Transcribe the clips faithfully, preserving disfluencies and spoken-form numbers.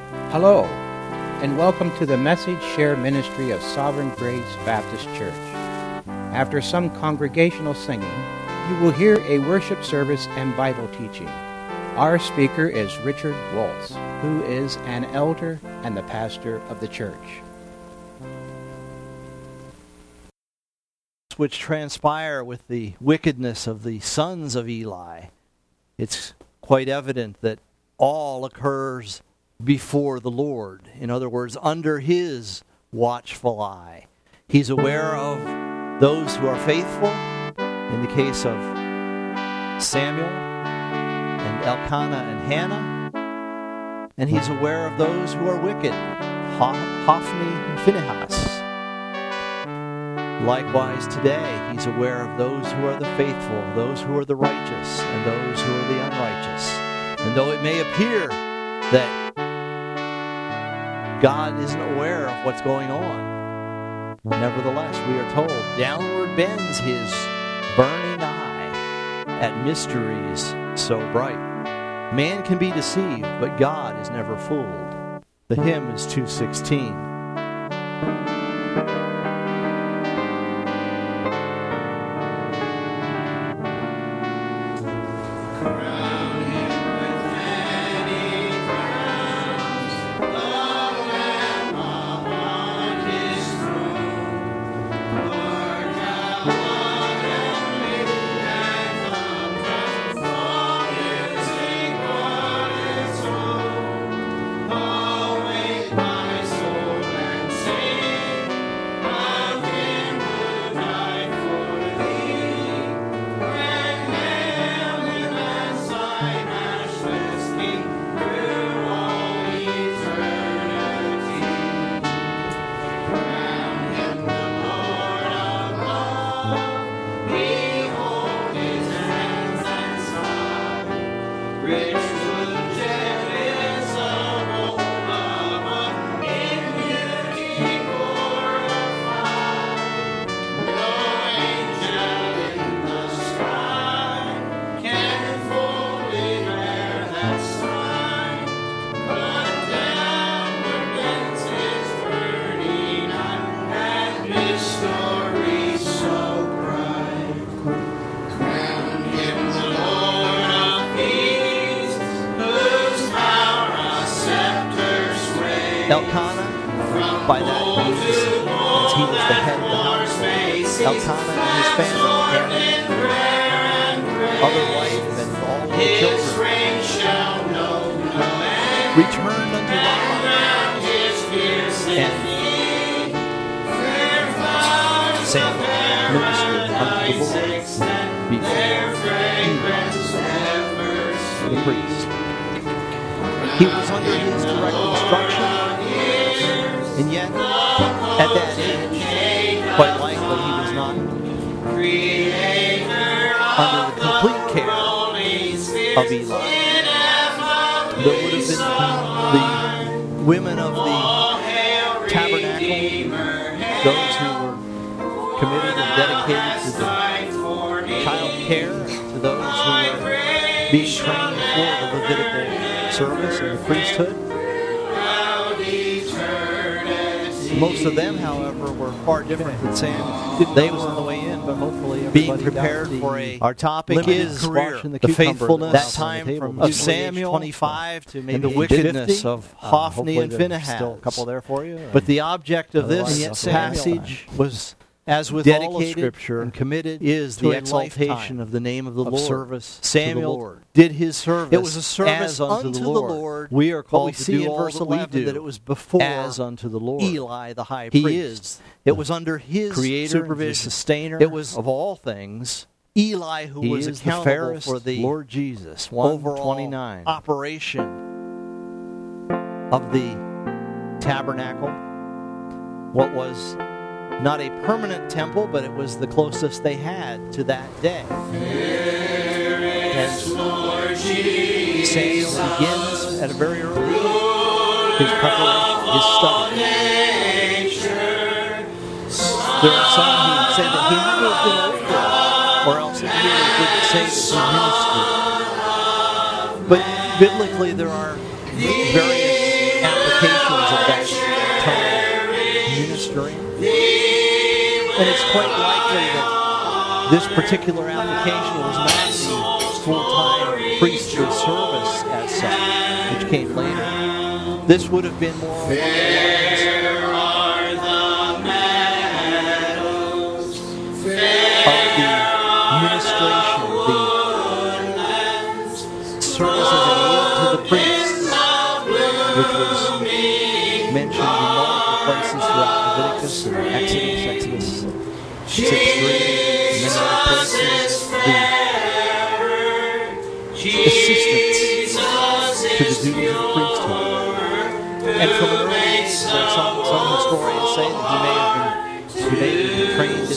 Hello, and welcome to the Message Share Ministry of Sovereign Grace Baptist Church. After some congregational singing, you will hear a worship service and Bible teaching. Our speaker is Richard Waltz, who is an elder and the pastor of the church. Which transpire with the wickedness of the sons of Eli, it's quite evident that all occurs before the Lord. In other words, under His watchful eye. He's aware of those who are faithful, in the case of Samuel and Elkanah and Hannah, and He's aware of those who are wicked, Hophni and Phinehas. Likewise today, He's aware of those who are the faithful, those who are the righteous, and those who are the unrighteous. And though it may appear that God isn't aware of what's going on, nevertheless, we are told, downward bends His burning eye at mysteries so bright. Man can be deceived, but God is never fooled. The hymn is two sixteen. Elkanah, by that means, as he was the head of the household, Elkanah and his family, Hannah, other wife, and all of the children, returned unto Ramah, and Samuel ministered unto the Lord before the priest. He was under his direct instruction. And yet, at that age, quite likely he was not under the complete care of Eli. There would have been the women of the tabernacle, those who were committed and dedicated to the child care, to those who were being trained for the Levitical service and the priesthood. Most of them, however, were far different than Samuel. They were on the way in, but hopefully being prepared for a Our topic is career, the, the faithfulness that time from of Samuel twenty-five to maybe and the wickedness fifty, of uh, Hophni and Phinehas. Still a couple there for you. But the object of Otherwise, this nothing passage was, as with dedicated all of Scripture, and committed is to the exaltation of the name of the of Lord. service Samuel to the Lord. did his service. It was a service as unto, unto the, the Lord. Lord. We are But called we to see do in all verse that we eleven do that it was before as unto the Lord. Eli the high He priest. is. It was under His Creator, supervision, the sustainer it was of all things. Eli who He was is the accountable fairest for the Lord Jesus. one overall twenty-nine. operation of the tabernacle. What was not a permanent temple, but it was the closest they had to that day. And Samuel begins at a very early age his preparation, his study. There are some who say that he had to have been older, or else it really wouldn't say that he ministered. But biblically, there are various ministering. And it's quite likely that this particular application was not the full-time priestly service as such, which came later. This would have been more along the lines of the ministration, the service as an aid to the priests, which was mentioned in multiple places throughout Leviticus and Exodus, Exodus six three, and then other places, the assistance to the duties of priesthood. And from an early age, some, some historians say that he may have been, he may have been trained in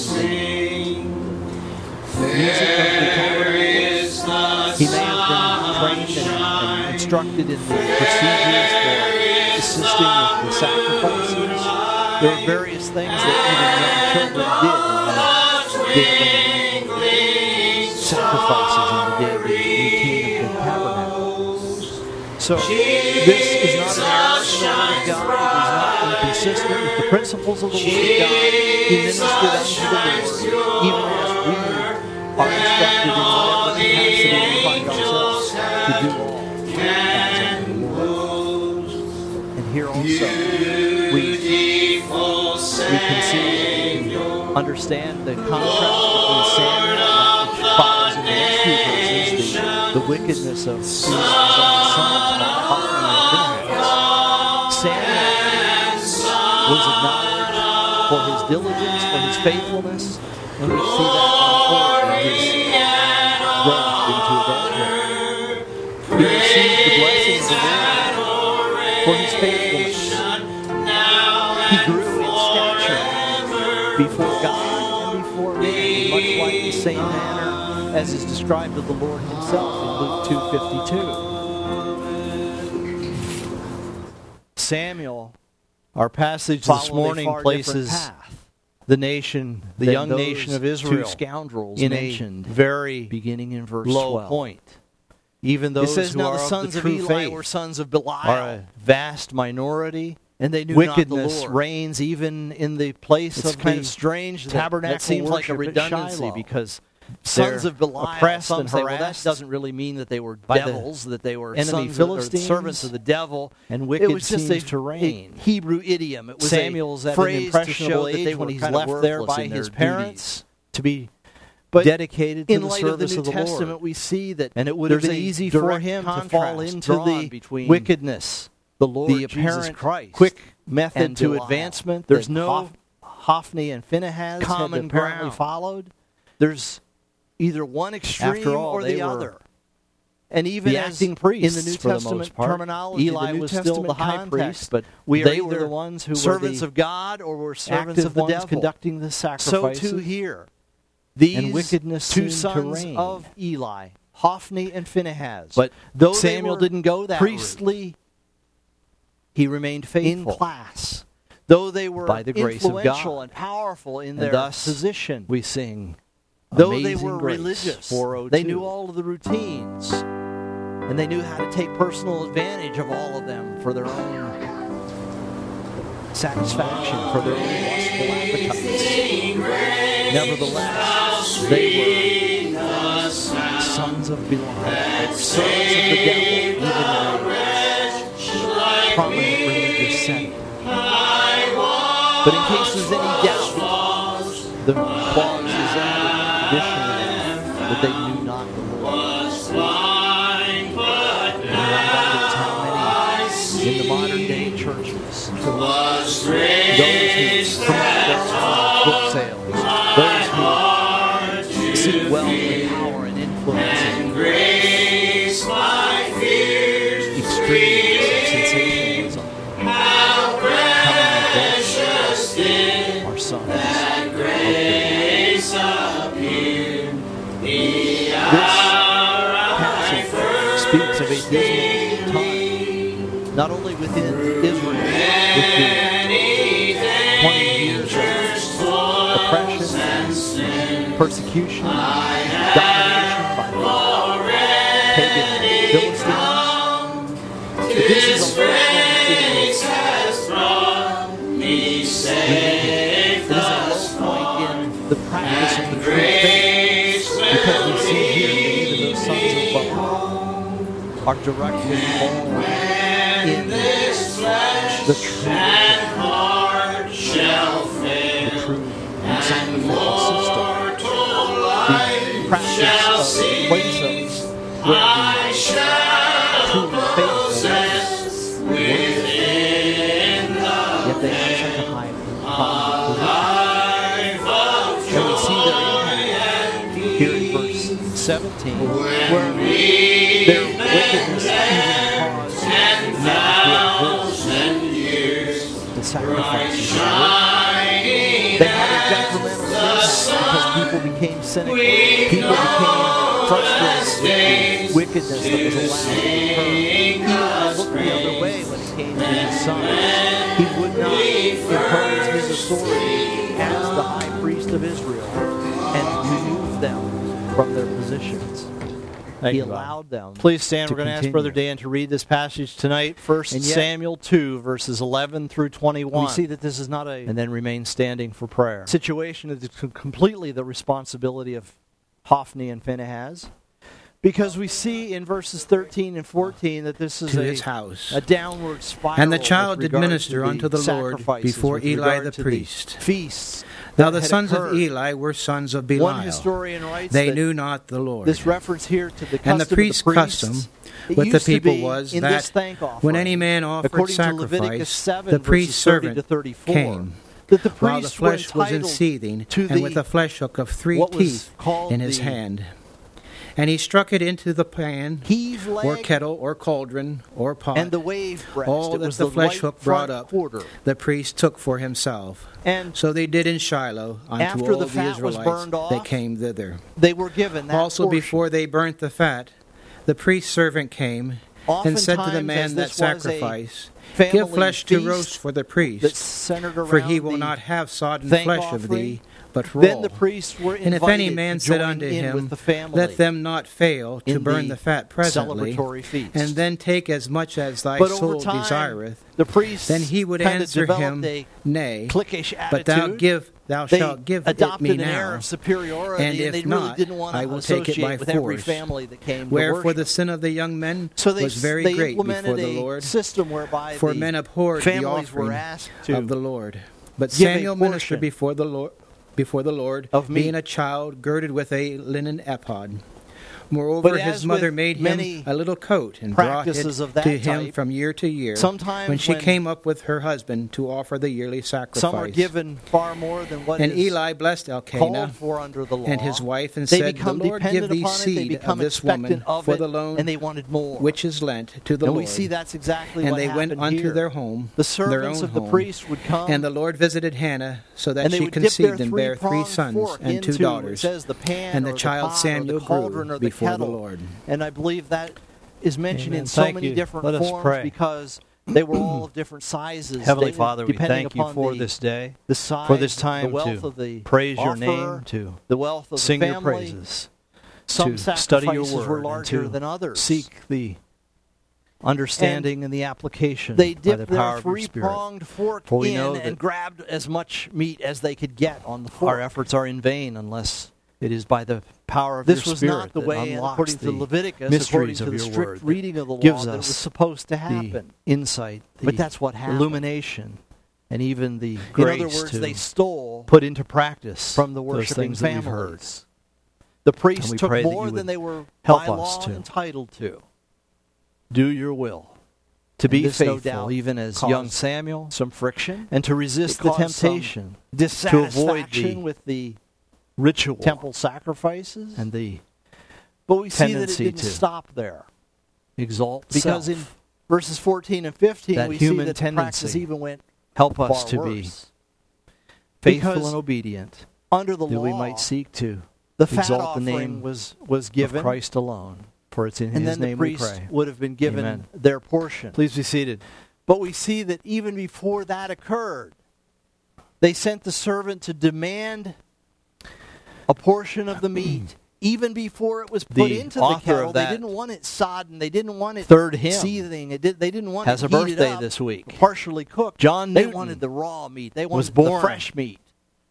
the music of the tabernacle. He may have been trained and, and instructed in the procedures for assisting with the sacrifices. There are various things that even young children did in the daily sacrifices in the daily routine of the tabernacle. So this is not an error in the Word of God. It is not inconsistent with the principles of the Word of God. He ministered unto the Lord, even as we are instructed in whatever capacity we find ourselves to do all as unto the Lord. And here also, we, we can see and understand the contrast between Samuel and that which follows in the next few verses, the, the wickedness of Eli's own sons, Hophni and Phinehas. Samuel was acknowledged for his diligence, for his faithfulness, and we see that unfold in his growth into adulthood. He received the blessing of the Lord for his faithfulness. He grew in stature before God and before man, much like the same manner as is described of the Lord himself in Luke two fifty-two. Samuel, our passage this morning places the nation, the young nation of Israel, two scoundrels in a very beginning in verse low twelve. Point. Even those it says, who now are the sons of, the of Eli were sons of Belial, are a vast minority, and they knew wickedness not the Lord. Reigns even in the place it's of kind the of strange tabernacle. That seems like a redundancy because sons of Belial oppressed and harassed. Say, well, that doesn't really mean that they were devils, the that they were enemy sons Philistines, of, or servants of the devil, and wicked. It was just a, to reign. a Hebrew idiom. It was Samuel's a phrase to show that they when he's left there by his parents to be. But dedicated to in the light service of the, New of the Testament, Lord. We see that and it would have been easy for him to fall into the wickedness, the Lord the apparent Christ, quick method to Belial. Advancement. There's no Hophni and Phinehas common had apparently ground. Followed. There's either one extreme all, or the other. And even the acting priests in the New Testament the terminology, Eli the New was Testament still the high priest, but we they were the ones who servants were the of God or were servants of the devil conducting the sacrifices. So too here. These and wickedness two sons to of Eli, Hophni and Phinehas. But though Samuel didn't go that priestly, route, he remained faithful in class. Though they were by the grace influential of God and powerful in and their thus position, we sing. Though they were grace, religious, they knew all of the routines, and they knew how to take personal advantage of all of them for their own satisfaction, for their own lustful appetites. Nevertheless, they were sons of Belial. They were servants of the devil, even in a prominent religious setting. But in case there's any doubt, the clause is added additionally that they knew not the Lord. And I wonder how many in the modern day churches, those who promote their book sales, those who seek wealth and power and influence and extremes of sensationalism, how many of those are sons of Belial? This passage speaks of a dismal time, not only within Israel, with the twenty years of oppression, persecution, domination by the pagan Philistines. But this is a whole thing. are directly involved in the truth, the true and sacrificial system, the practice of places where the true and faithful worship. Yet they have such a high position. And we see their impact here in verse seventeen, where their wickedness even caused men to abhor the sacrifices. They had a detrimental impact because people became cynical. People became frustrated with the wickedness that was allowed to occur. Eli looked the other way when it came to his sons. He would not impose his authority as the high priest of Israel and remove them from their positions. Thank He you, Bob. allowed them. Please stand. to We're going to ask continue. Brother Dan to read this passage tonight. First And yet- Samuel two, verses eleven through twenty-one. We see that this is not a and then remain standing for prayer. situation that is com- completely the responsibility of Hophni and Phinehas, because we see in verses thirteen and fourteen that this is to a, his house. a downward spiral. And the child with did regard minister to unto the Lord sacrifices, before with Eli regard the to priest. feasts. Now that the had sons occurred. of Eli were sons of One Belial. historian writes They that knew not the Lord. this reference here to the custom And the priest's of the priests, custom it with the used to people be was in that this thank offering, when any man offered according to Leviticus sacrifice, seven, the priest's verses thirty servant to thirty-four, came, that the while the priests were flesh was in entitled seething, to and the, with a flesh hook of three what was teeth called in his the hand. And he struck it into the pan, heave leg, or kettle, or cauldron, or pot. and the wave breast. All it that was the the flesh right hook brought front up, quarter. the priest took for himself. And So they did in Shiloh unto after all the the, fat was Israelites burned off, that came thither. they were given that Also portion. before they burnt the fat, the priest's servant came and said to the Oftentimes, man as that this was a sacrifice, family give flesh to feast roast for the that priest, centered around for he will the not have sodden thank flesh of offering. thee, but raw. Then the priests were And invited if any man to said join unto in him, with the family let them not fail to in burn the the fat presently, celebratory feast. and then take as much as thy But soul over time, desireth, the priests then he would kind of answer developed him, a Nay, cliquish attitude. but thou give, thou they shalt give it adopted me an air now. of superiority, And if they really not, didn't want I to will take it associate by with every force. family that came to Wherefore worship. the sin of the young men So they, was very they great implemented before the a Lord, system whereby for the men abhorred the families were offering asked to of the Lord. But give a Samuel portion ministered before the Lord, before the Lord, of meat. being a child girded with a linen ephod. Moreover, But his as mother with many many him a little coat and brought it practices of that to him type, from year to year. sometimes when she when came up with her husband to offer the yearly sacrifice. some are given far more than what and is Eli blessed Elkanah called for under the law, and his wife, and they said, The become Lord give dependent thee upon it, they seed of become this expectant woman of for it, the loan and they wanted more. which is lent to the and Lord. we see that's exactly and what they went happened unto here. their home, The their servants own of the home. priest would come, And the Lord visited Hannah, so that and they she would dip their conceived and bare three three-pronged sons fork and two into, daughters. It says the pan And or the child pot or Samuel the cauldron grew or the before the kettle. Lord. And I believe that is mentioned Amen. in so Thank many you. different Let us forms pray. because they were all of different sizes. Heavenly They- Father, we depending thank you upon for the, this day, the size, for this the time wealth to of the praise your offerer, name, to the wealth of sing the your family. praises, Some to study your sacrifices word, were and larger to than others. seek the understanding and, the application They by dipped the power their of your Spirit. three-pronged fork For we in know and that grabbed as much meat as they could get on the fork. Our efforts are in vain unless it is by the power of This your was Spirit not the that way, unlocks according to the Leviticus, mysteries according to of the your strict word, that reading of the law, gives that it us was supposed to the happen. insight, the But that's what happened. illumination, and even the In grace other words, to they stole put into practice from the those worshiping things that we've heard. families. The priests And we took pray that more you than would they were help by us law to entitled to. do your will, to And be this, no faithful, doubt, even as caused young Samuel, Some friction, and to resist It the caused some temptation, dissatisfaction the with the ritual, temple sacrifices. and the But we see that it tendency didn't to stop there. exalt Because self. in verses fourteen and fifteen, That we see human that the practice tendency. even went Help us far to worse. be faithful Because and obedient, under the that law, we might seek to the fat exalt the offering name was, was of given, Christ alone. For it's in and His then the name we priest pray. would have been given Amen. their portion. Please be seated. But we see that even before that occurred, they sent the servant to demand a portion of the meat. Even before it was put The into the author kettle, of they that didn't want it sodden. They didn't want it third hymn seething. It did, they didn't want has it a heated birthday up, this week. partially cooked. John They Newton wanted the raw meat. They was wanted born the fresh meat.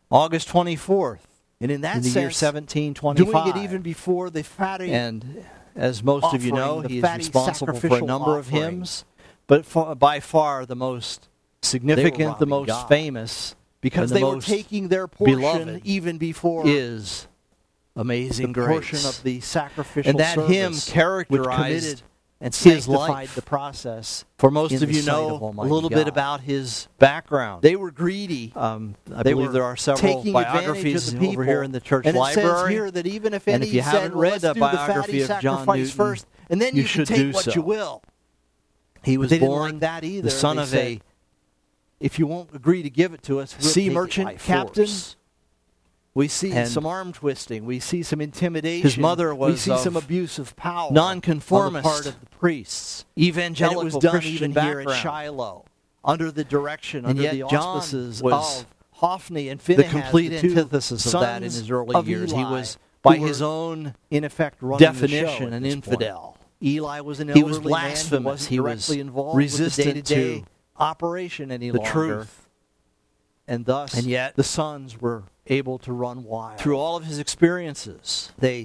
August twenty-fourth And in that in the sense, year seventeen doing twenty-five. it even before the fatty and As most of you know, offering, the he is fatty responsible for a sacrificial number of offering. hymns, but fa- by far the most significant, the robbing most God. famous, Because and the they were most taking their portion beloved even before is Amazing the Grace. portion of the sacrificial And that service, hymn which characterized committed and his sanctified life. the process. For most in of the you sight know of a Almighty little bit God. about his background. They were greedy. Um, I They believe were there are several taking advantage biographies of the over people. here in the church and it library. says here that even if And any if you said, haven't well, read let's a do the biography fatty of John sacrifice Newton, first, and then you you, can should take do what so. you will. He But was they didn't born like that either. the son They of said, a, if you won't agree to give it to us, we'll sea take it merchant by captain. force. We see And some arm twisting. We see some intimidation. His mother We was see of some abuse of power nonconformist on the part of the priests. evangelical And it was done Christian even background. here at Shiloh, under the direction, And under yet the John auspices was of Hophni and the Phinehas, complete the two antithesis of that in his sons early of years. He Eli, was, who by were, his own in effect, running definition, the show at an this infidel. point. Eli was an He elderly was man who blasphemous. wasn't He was directly involved resistant with the day-to-day to operation any the longer. truth. And thus, And yet, the sons were able to run wild. through all of his experiences, They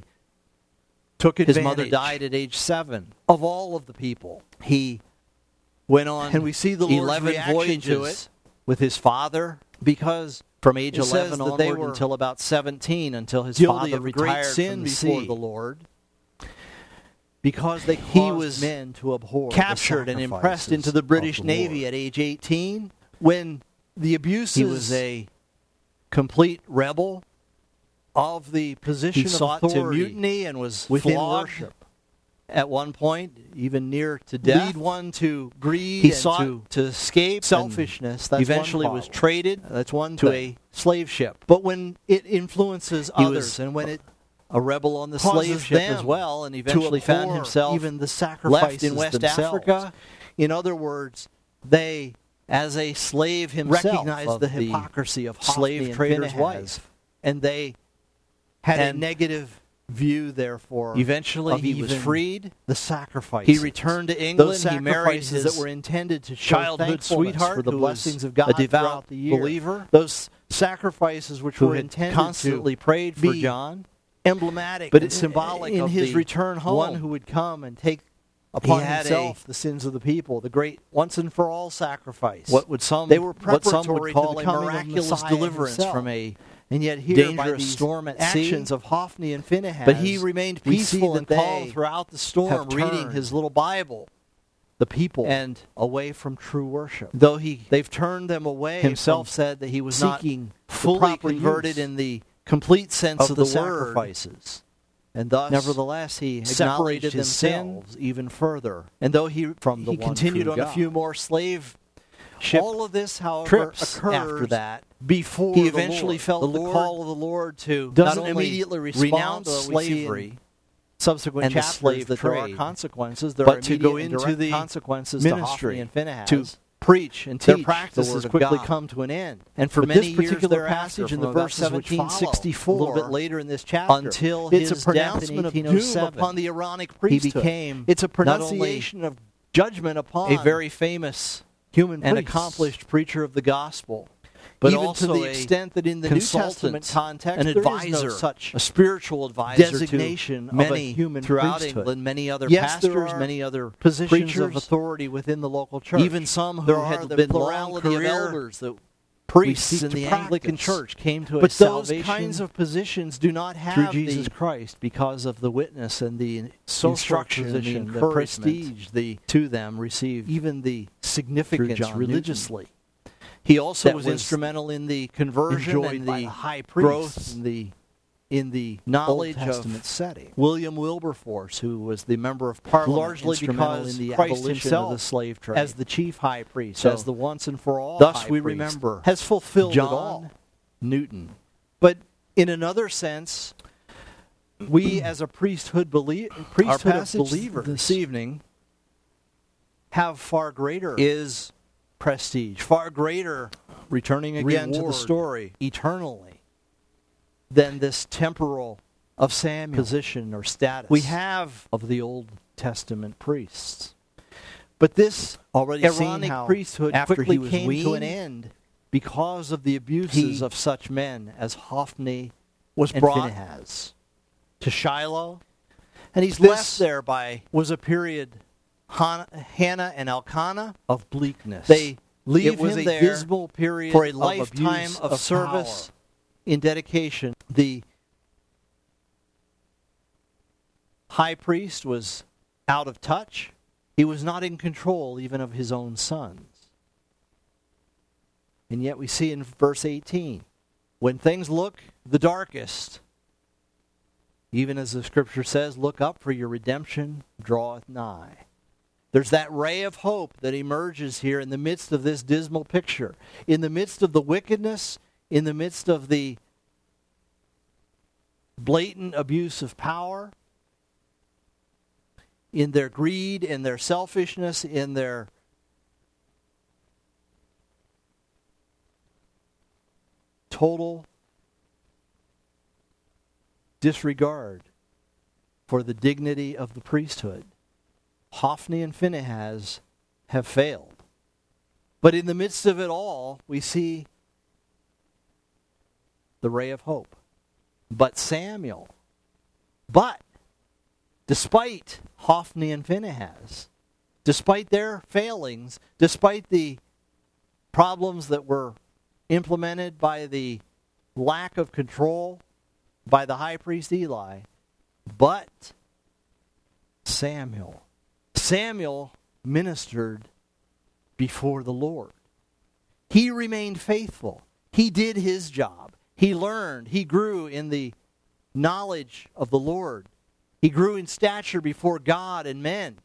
took advantage. his mother died at age seven. of all of the people. He went on And we see the Lord's eleven reaction voyages to it, with his father because from age it says eleven that onward they were until about seventeen, until his guilty father of great retired sin from the before sea. the Lord, because they caused He was men to abhor the captured and impressed into the sacrifices British of the Navy Lord. at age eighteen. When the abuses He was a complete rebel. of the position He of sought to authority mutiny and was within flogged worship at one point, even near to death. lead one to greed He and sought to to escape. selfishness. and That's eventually one was problem. traded That's one to thing. a slave ship. But when it influences He others, was and when it A rebel on the causes slave ship them as well, and to eventually found abhor himself even the sacrifices left in West themselves. Africa, In other words, they as a slave himself recognized of the hypocrisy of Hophni slave and trader's Phinehas, wife. and they had And a negative view, therefore, Eventually, of he was even freed. the sacrifices. He returned to England. Those He married sacrifices his that were intended to show childhood thankfulness sweetheart, for the who blessings was of God a devout throughout the year. believer, Those sacrifices which who were had intended constantly to prayed for be John. emblematic But and in- symbolic in of his the return home, one who would come and take upon had himself the sins of the people, the great once and for all sacrifice. What would some They were what some preparatory would to call the a coming of miraculous Messiah deliverance himself. from a and yet here by dangerous these storm at sea. actions of Hophni and Phinehas, But he remained we see peaceful that and calm they throughout the storm, have reading turned his little Bible. the people And away from true worship. though he They've turned them away himself from said that he was seeking not the fully proper converted use in the complete sense of of, the the, word, sacrifices. and thus, Nevertheless, he separated acknowledged his themselves sins even further. and though he from the he one continued true on a God. few more slave ship All of this, however, trips occurs after that, before he the eventually Lord. felt the the, Lord call of the Lord to doesn't not only immediately respond, renounce though we see in slavery, subsequent and the chapters slave that there are trade, consequences. There but are to go immediate and into direct the consequences ministry, to Hophni and Phinehas. to preach and Their teach practices the word of quickly God. come to an end. And for But many this years particular thereafter, passage in from the about verses which follow, seventeen a little bit sixty-four, later in this chapter, until it's his a pronouncement death of in doom eighteen oh seven, upon the Aaronic he priesthood. became It's a not only pronunciation of judgment upon a very famous human and priests. accomplished preacher of the gospel, but even also to the a extent that in the New consultant, Testament context, an there advisor, is no such a spiritual advisor designation to of many a human throughout priesthood. England, many other Yes, there pastors, are many other positions preachers, of authority within the local church. even some who there are had the been long plurality of career elders that priests we seek in to the practice. Anglican Church came to a But those salvation kinds of positions do not have through Jesus the Christ because of the witness and the social instruction, and the position, the encouragement prestige, the to them received even the through significance John religiously. He also that was, was instrumental in the conversion Enjoyed and by the the high growth priests in the in the knowledge Old Testament of setting. William Wilberforce, who was the member of Parliament, Largely instrumental because in the Christ abolition himself, of the slave trade. as the chief high priest, So, as the once and for all thus high we priest, remember has fulfilled John it all. Newton. But in another sense, we as a priesthood, belie- Our priesthood of passage believers this evening have far greater is prestige, far greater returning again to the reward story eternally than this temporal of Samuel. position or status We have of the Old Testament priests. But this already seen Aaronic how priesthood after quickly he was came to an weaned, end because of the abuses he of such men as Hophni was and brought Phinehas. to Shiloh, And he's This left there by, was a period, Han, Hannah and Elkanah, of bleakness. they leave It was him a there dismal period for a of lifetime abuse, of, of service power. in dedication. The high priest was out of touch. He was not in control even of his own sons. And yet we see in verse eighteen, when things look the darkest, even as the scripture says, look up, for your redemption draweth nigh. There's that ray of hope that emerges here in the midst of this dismal picture. In the midst of the wickedness, in the midst of the blatant abuse of power, in their greed, in their selfishness, in their total disregard for the dignity of the priesthood, Hophni and Phinehas have failed. But in the midst of it all, we see the ray of hope. But Samuel, but despite Hophni and Phinehas, despite their failings, despite the problems that were implemented by the lack of control by the high priest Eli, but Samuel. Samuel ministered before the Lord. He remained faithful. He did his job. He learned. He grew in the knowledge of the Lord. He grew in stature before God and men.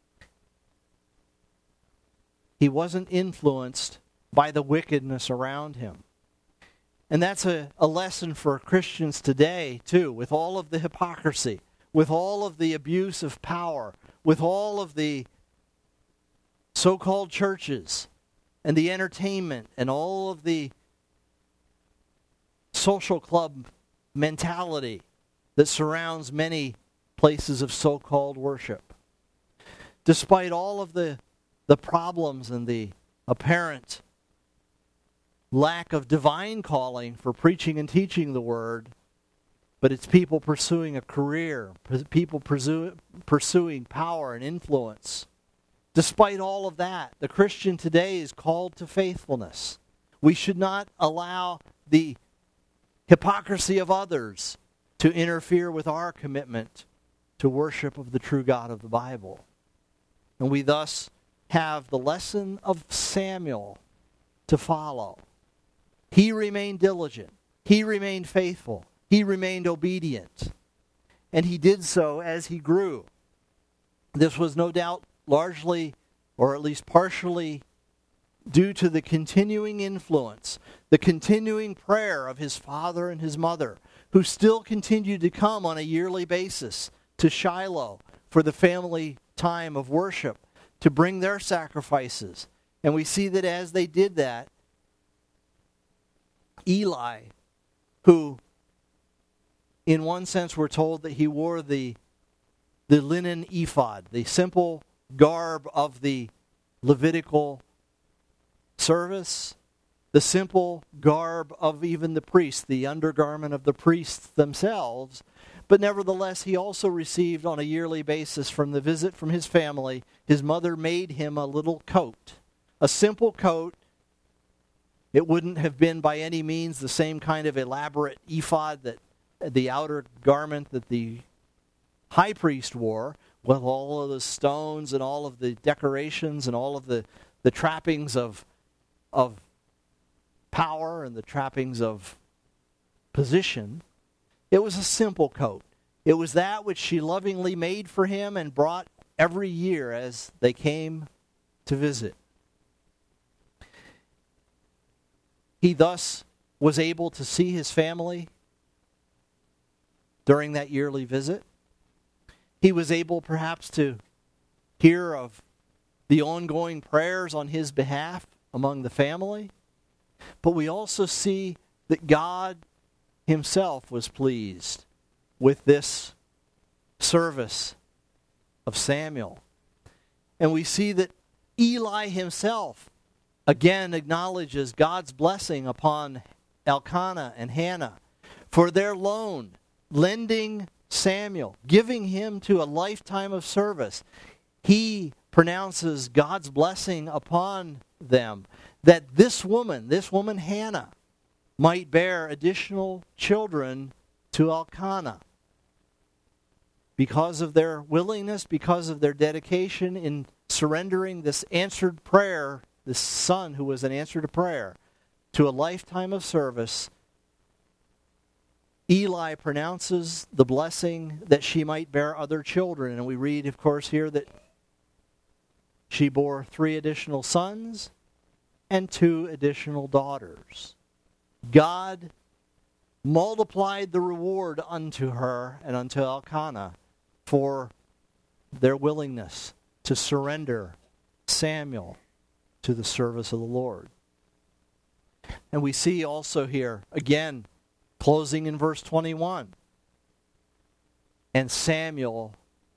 He wasn't influenced by the wickedness around him. And that's a, a lesson for Christians today, too, with all of the hypocrisy, with all of the abuse of power, with all of the so-called churches and the entertainment and all of the social club mentality that surrounds many places of so-called worship. Despite all of the, the problems and the apparent lack of divine calling for preaching and teaching the word, but it's people pursuing a career, people pursue, pursuing power and influence. Despite all of that, the Christian today is called to faithfulness. We should not allow the hypocrisy of others to interfere with our commitment to worship of the true God of the Bible. And we thus have the lesson of Samuel to follow. He remained diligent. He remained faithful. He remained obedient. And he did so as he grew. This was no doubt largely, or at least partially, due to the continuing influence, the continuing prayer of his father and his mother, who still continued to come on a yearly basis to Shiloh for the family time of worship, to bring their sacrifices. And we see that as they did that, Eli, who in one sense we're told that he wore the, the linen ephod, the simple garb of the Levitical service, the simple garb of even the priests, the undergarment of the priests themselves. But nevertheless, he also received on a yearly basis from the visit from his family, his mother made him a little coat, a simple coat. It wouldn't have been by any means the same kind of elaborate ephod, that the outer garment that the high priest wore, with all of the stones and all of the decorations and all of the, the trappings of, of power and the trappings of position. It was a simple coat. It was that which she lovingly made for him and brought every year as they came to visit. He thus was able to see his family during that yearly visit. He was able perhaps to hear of the ongoing prayers on his behalf among the family. But we also see that God himself was pleased with this service of Samuel. And we see that Eli himself again acknowledges God's blessing upon Elkanah and Hannah for their loan, lending Samuel, giving him to a lifetime of service. He pronounces God's blessing upon them, that this woman, this woman Hannah, might bear additional children to Elkanah. Because of their willingness, because of their dedication in surrendering this answered prayer, this son who was an answer to prayer, to a lifetime of service, Eli pronounces the blessing that she might bear other children. And we read, of course, here that she bore three additional sons and two additional daughters. God multiplied the reward unto her and unto Elkanah for their willingness to surrender Samuel to the service of the Lord. And we see also here, again, closing in verse twenty-one, and Samuel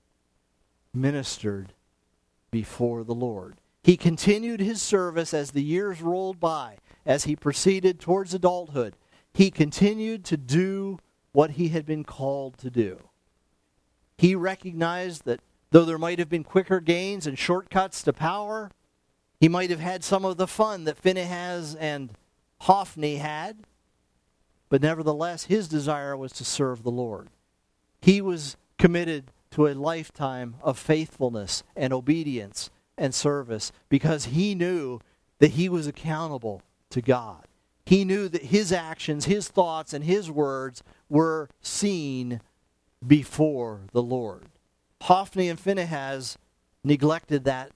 ministered before the Lord. He continued his service as the years rolled by, as he proceeded towards adulthood. He continued to do what he had been called to do. He recognized that though there might have been quicker gains and shortcuts to power, he might have had some of the fun that Phinehas and Hophni had, but nevertheless his desire was to serve the Lord. He was committed to a lifetime of faithfulness and obedience and service because he knew that he was accountable to God. He knew that his actions, his thoughts, and his words were seen before the Lord. Hophni and Phinehas neglected that.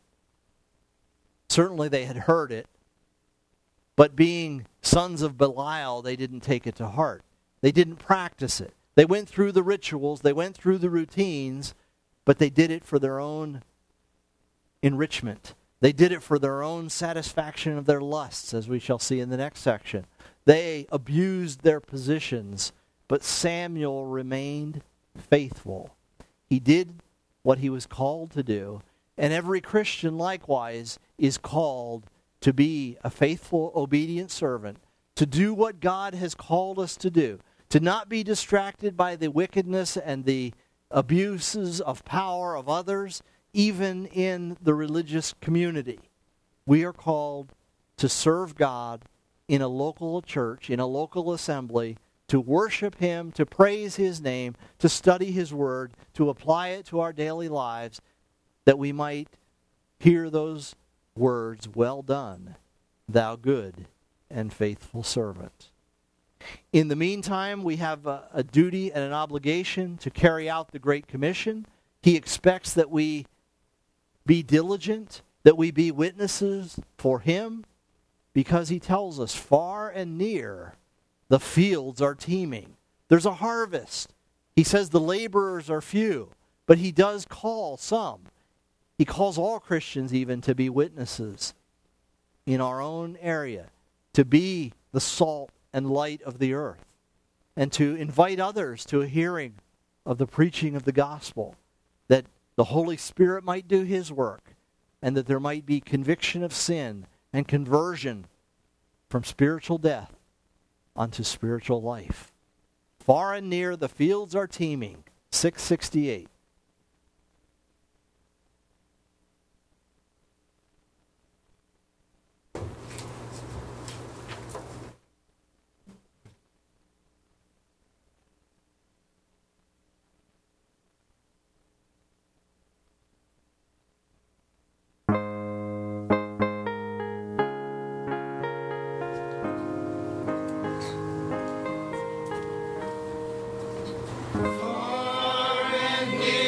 Certainly they had heard it, but being sons of Belial, they didn't take it to heart. They didn't practice it. They went through the rituals, they went through the routines, but they did it for their own enrichment. They did it for their own satisfaction of their lusts, as we shall see in the next section. They abused their positions, but Samuel remained faithful. He did what he was called to do, and every Christian likewise is called to be a faithful, obedient servant, to do what God has called us to do, to not be distracted by the wickedness and the abuses of power of others, even in the religious community. We are called to serve God in a local church, in a local assembly, to worship Him, to praise His name, to study His Word, to apply it to our daily lives, that we might hear those words, "Well done, thou good and faithful servant." In the meantime, we have a, a duty and an obligation to carry out the Great Commission. He expects that we be diligent, that we be witnesses for Him, because He tells us far and near the fields are teeming. There's a harvest. He says the laborers are few, but He does call some. He calls all Christians even to be witnesses in our own area, to be the salt and light of the earth, and to invite others to a hearing of the preaching of the gospel, that the Holy Spirit might do His work, and that there might be conviction of sin and conversion from spiritual death unto spiritual life. Far and near the fields are teeming. six sixty-eight. Far and near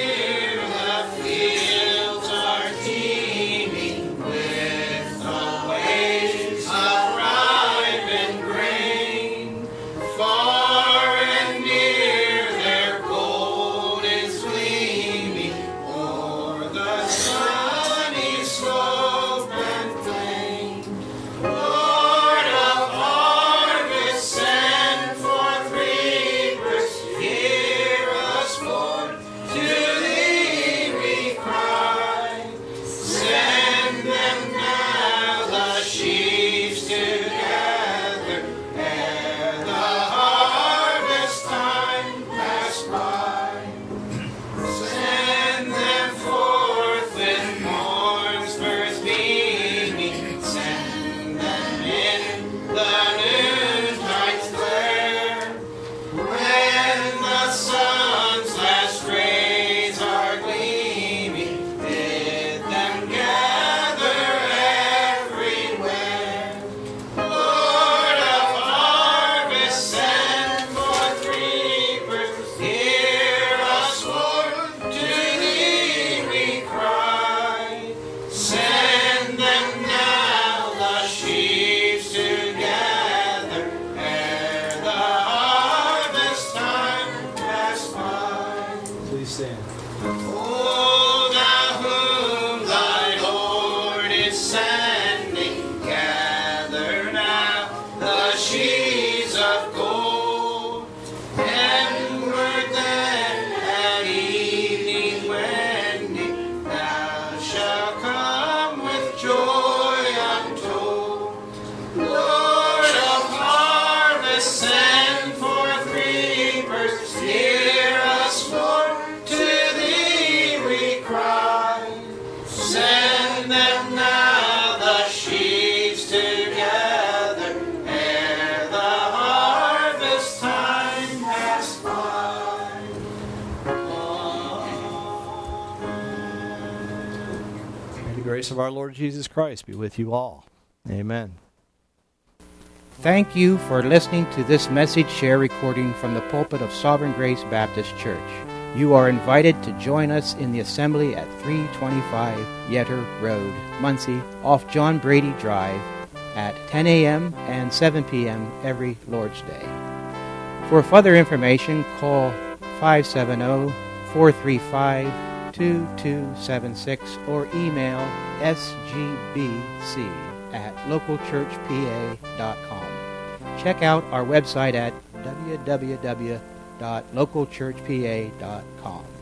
grace of our Lord Jesus Christ be with you all. Amen. Thank you for listening to this message share recording from the pulpit of Sovereign Grace Baptist Church. You are invited to join us in the assembly at three twenty-five Yetter Road, Muncie, off John Brady Drive, at ten a.m. and seven p.m. every Lord's Day. For further information, call five seven zero, four three five, two two seven six or email s g b c at local church p a dot com. Check out our website at w w w dot local church p a dot com.